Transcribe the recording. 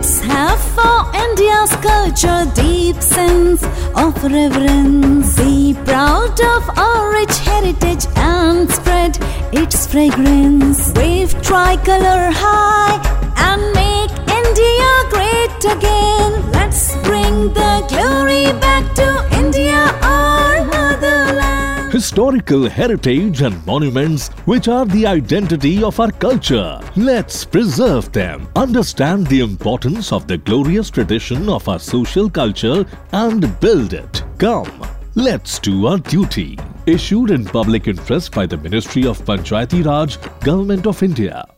Let's have for India's culture deep sense of reverence. Be proud of our rich heritage and spread its fragrance. Wave tricolor high and make India great again. Let's bring the glory back to India, our motherland. Historical heritage and monuments which are the identity of our culture. Let's preserve them. Understand the importance of the glorious tradition of our social culture and build it. Come, let's do our duty. Issued in public interest by the Ministry of Panchayati Raj, Government of India.